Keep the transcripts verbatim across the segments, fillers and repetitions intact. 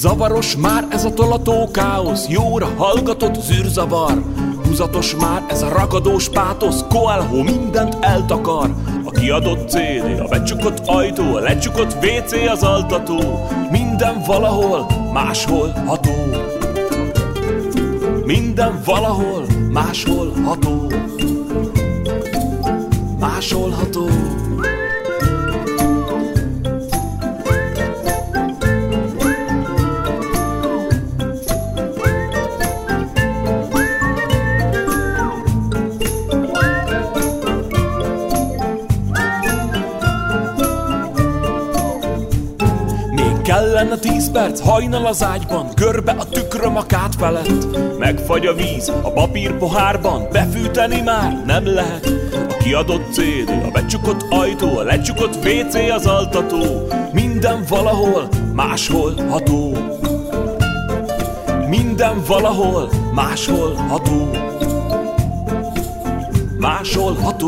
Zavaros már ez a tolató káosz, jóra hallgatott zűrzavar. Húzatos már ez a ragadós pátosz, Coelho mindent eltakar. A kiadott cé dé, a becsukott ajtó, a lecsukott vé cé, az altató. Minden valahol, máshol ható. Minden valahol, máshol ható. Máshol ható. Kellene tíz perc, hajnal az ágyban, körbe a tükröm a kád felett. Megfagy a víz a papír pohárban, befűteni már nem lehet. A kiadott cé dé, a becsukott ajtó, a lecsukott vé cé, az altató. Minden valahol, máshol ható. Minden valahol, máshol ható. Máshol ható.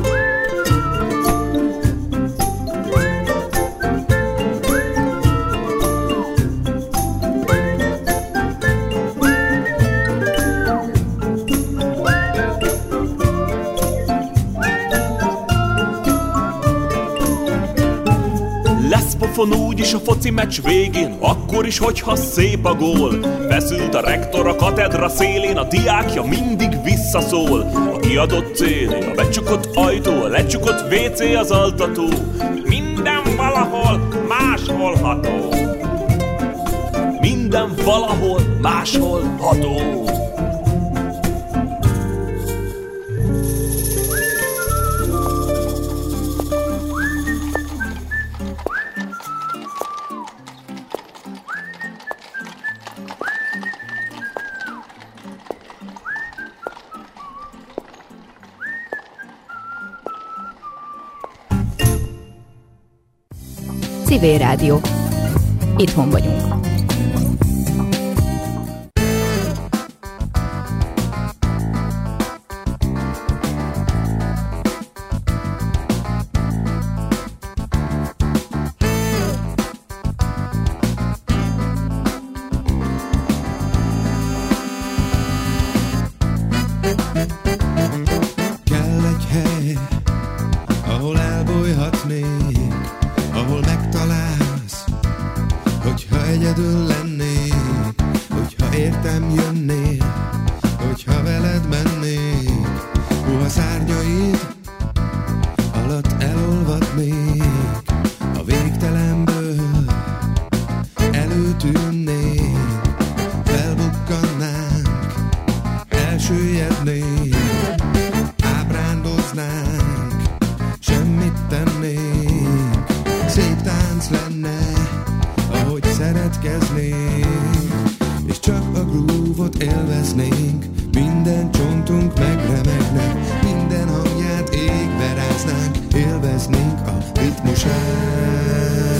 Úgyis a foci meccs végén, akkor is, hogyha szép a gól. Feszült a rektor a katedra szélén, a diákja mindig visszaszól. A kiadott cé dé, a becsukott ajtó, a lecsukott vé cé, az altató. Minden valahol, máshol ható. Minden valahol, máshol ható. Civil Rádió. Itthon vagyunk. Kell egy hely, ahol elbújhatnék, ahol megtalálsz, hogyha egyedül lennék, hogyha értem jönnél, hogyha veled mennék, puha szárnyaid alatt elolvadnék, a végtelenből előtűnnék, felbukkannánk, elsüllyednék, ábrándoznánk, semmit tennénk. Szép tánc lenne, ahogy szeretkeznénk, és csak a groove-ot élveznénk. Minden csontunk megremegne, minden hangját égbe ráznánk, élveznénk a ritmusát.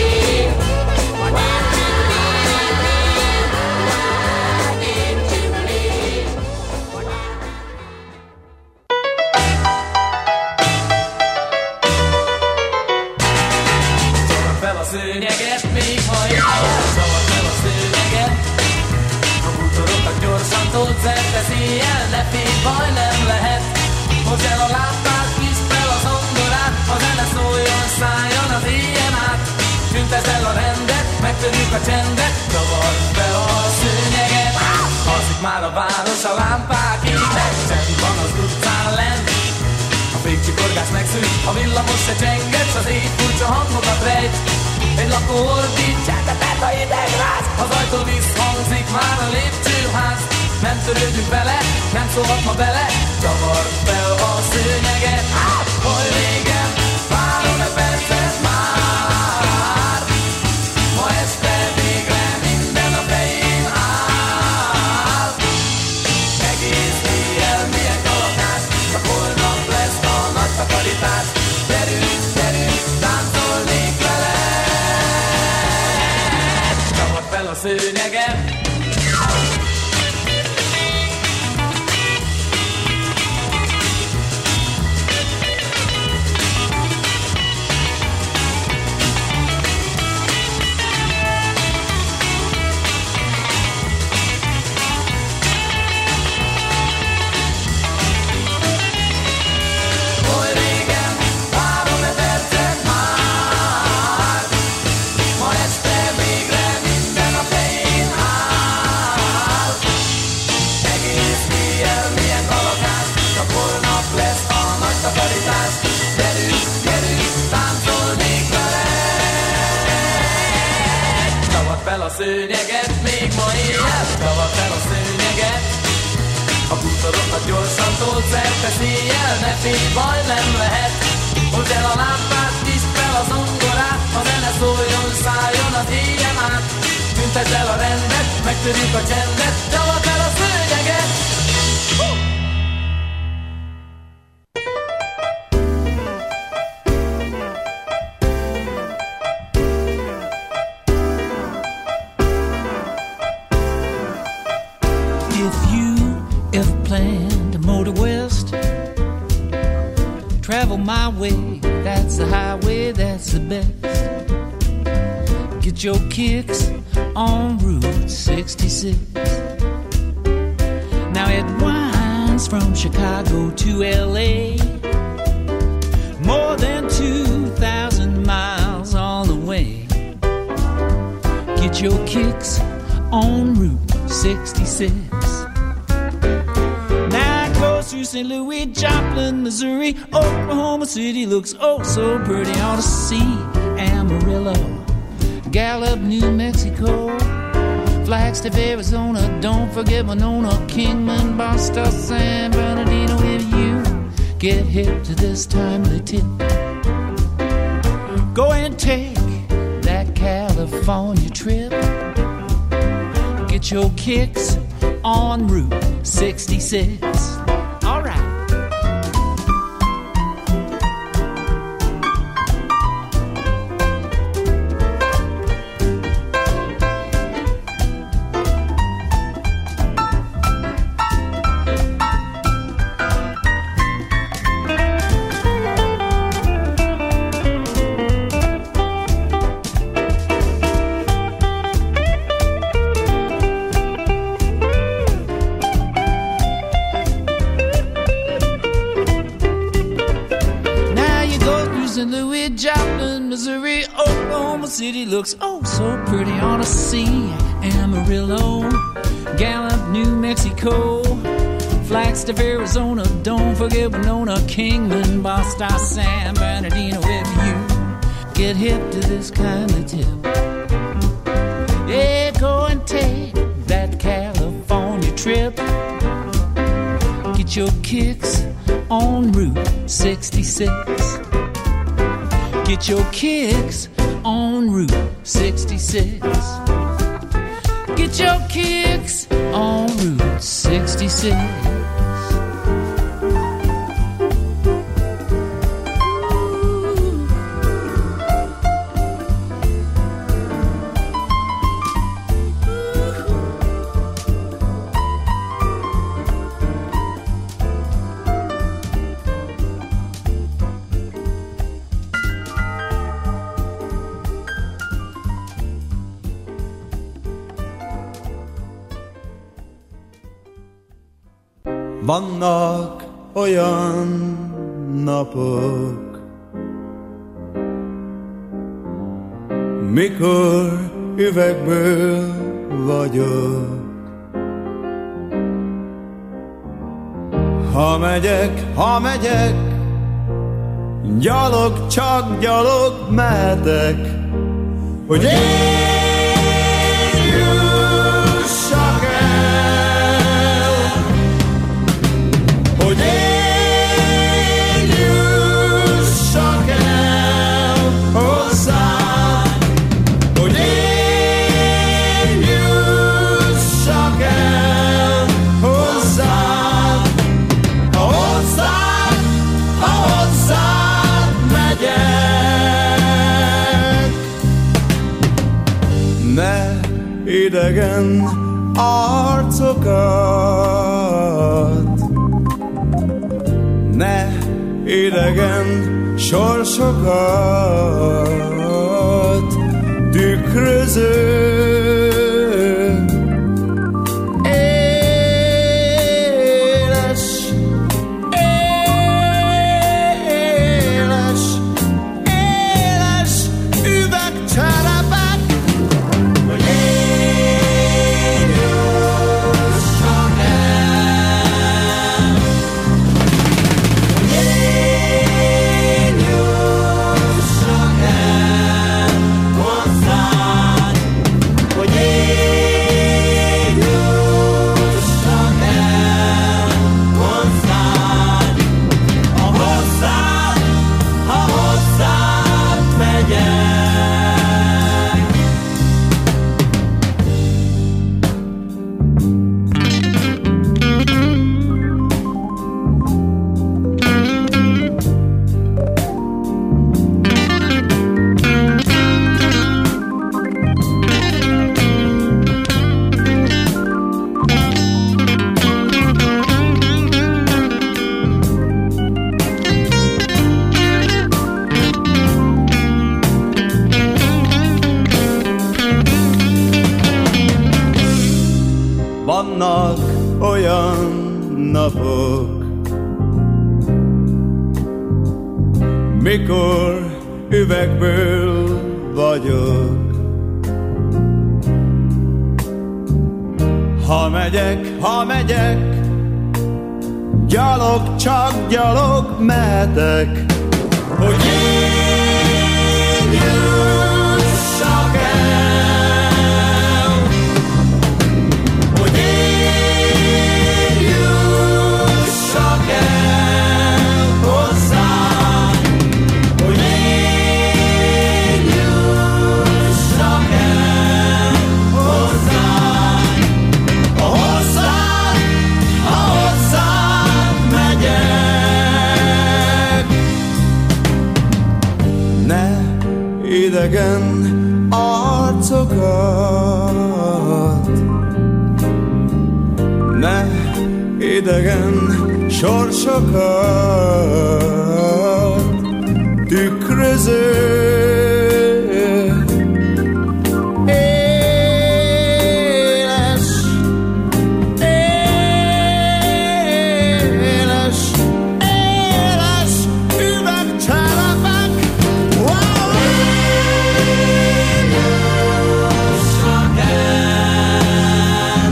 believe? Why didn't you believe? Why didn't you believe? Szavad fel a szőnyeget, még ha éjjel, szavad fel a szőnyeget. A bútorokat gyorsan tolt szerte széjjel, ne félj, baj nem lehet. Hozd el a lámpát, nyisd fel a zongorát, a zene szóljon, szálljon az éjjel át. Tüntesd el a rendet, megtörjük a csendet, csavard be a szőnyeget. Alszik már a város, a lámpák égnek, csend van az utcán lent. A fékcsikorgás megszűnt, a villamos se csenget, s az éj furcsa hangokat rejt. Egy lakó ordít, csendetet, ha ideg ráz, az ajtó visszhangzik már a lépcsőház. Nem törődünk vele, nem szólhat ma bele, csavard be a szőnyeget. Hol régen, várom-e percet már? Ma este végre minden a fején áll. Egész éjjel milyen kalapás, csak holnap lesz a nagy takarítás. Gyerünk, gyerünk, táncolnék veled. Csavard fel a szőnyeget. Fel a szőnyeget, még ma éjjel, csavard fel a szőnyeget. A bútorokat gyorsan tolt szerte széjjel, ne félj, baj nem lehet. Hozd el a lámpát, nyisd fel a zongorát, a zene szóljon, szálljon az éjjel át. Teremtesd el a rendet, megtörjük a csendet, csavard el a szőnyeget. If you ever plan to motor west, travel my way, that's the highway, that's the best. Get your kicks on Route sixty-six. Now it winds from Chicago to L A, more than two thousand miles all the way. Get your kicks on Route sixty-six. Now it goes through Saint Louis, Joplin, Missouri. Oklahoma City looks oh so pretty. Ought to see Amarillo, Gallup, New Mexico, Flagstaff, Arizona. Don't forget Winona, Kingman, Boston, San Bernardino. If you get hip to this timely tip, go and take that California trip. Get your kicks on Route sixty-six. All right. City looks oh so pretty. Ought to see Amarillo, Gallup, New Mexico, Flagstaff, Arizona. Don't forget Winona, Kingman, Boston, San Bernardino. If you get hip to this kind of tip, yeah, go and take that California trip. Get your kicks on Route sixty-six. Get your kicks on Route sixty-six. Get your kicks on Route sixty-six. Vannak olyan napok, mikor üvegből vagyok. Ha megyek, ha megyek, gyalog, csak gyalog mehetek, hogy én jussak el, hogy én jussak el hozzád, hogy én jussak el hozzád, ha hozzád, ha hozzád megyek. Ne idegen arcokat, ne idegen sorsokat tükröző éles, éles, éles üvegcserepek, hogy én jussak el, hogy én jussak el hozzád, vannak olyan napok, mikor üvegből vagyok. Ha megyek, ha megyek, gyalog, csak gyalog mehetek, hogy én jussak el, hogy én jussak el hozzám, hogy én jussak el hozzám, a hozzám, a hozzám megyek. Ne idegen arcokat, ne idegen sorsokat tükröző éles, éles, éles üvegcserepek. Wow! Jussak el,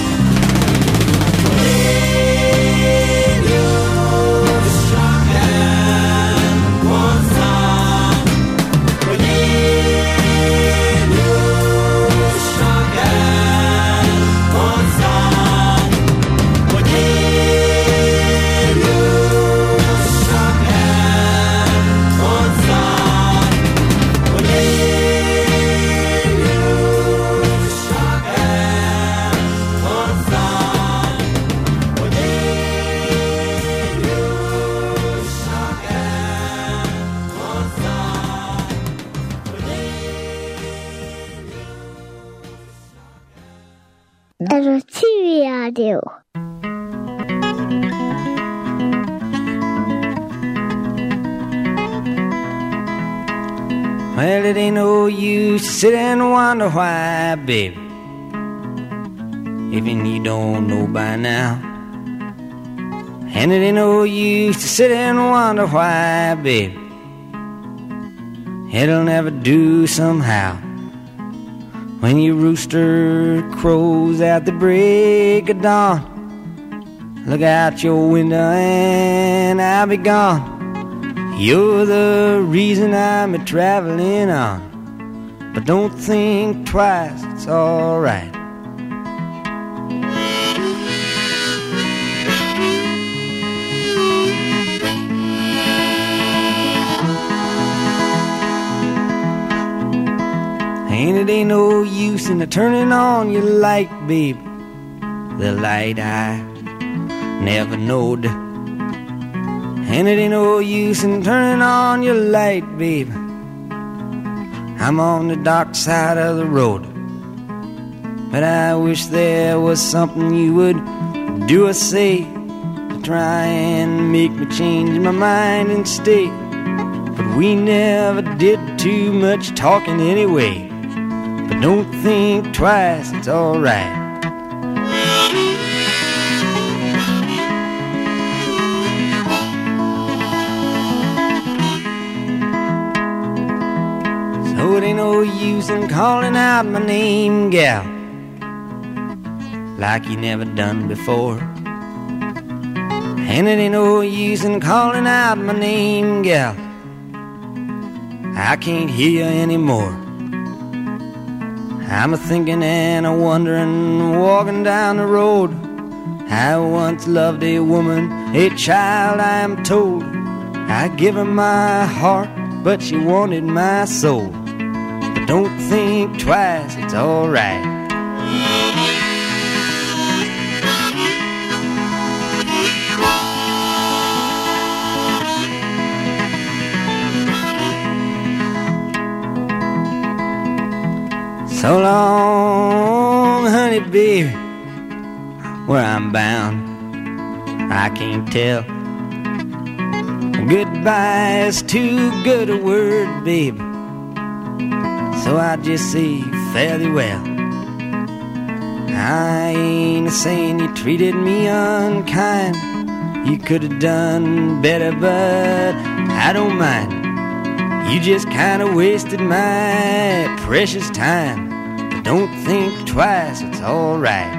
én jussak el hozzám, hogy én jussak el hozzám, hogy én jussak el hozzám, hogy én jussak el hozzám, hogy én jussak el hozzám, hogy Ez a Civil Rádió. Well, it ain't no use to sit and wonder why, baby, even you don't know by now. And it ain't no use to sit and wonder why, baby, it'll never do somehow. When your rooster crows at the break of dawn, look out your window and I'll be gone. You're the reason I'm a traveling on, but don't think twice, it's alright. And it ain't no use in turning on your light, babe, the light I never knowed. And it ain't no use in turning on your light, babe, I'm on the dark side of the road. But I wish there was something you would do or say to try and make me change my mind and stay. But we never did too much talking anyway. But don't think twice, it's alright. So it ain't no use in calling out my name, gal, like you never done before. And it ain't no use in calling out my name, gal, I can't hear you anymore. I'm a-thinking and a-wondering, walking down the road. I once loved a woman, a child I am told. I give her my heart, but she wanted my soul. But don't think twice, it's alright. So long, honey, baby, where I'm bound, I can't tell. Goodbye is too good a word, baby, so I just say fare thee well. I ain't saying you treated me unkind. You could have done better, but I don't mind. You just kind of wasted my precious time. But don't think twice, it's all right.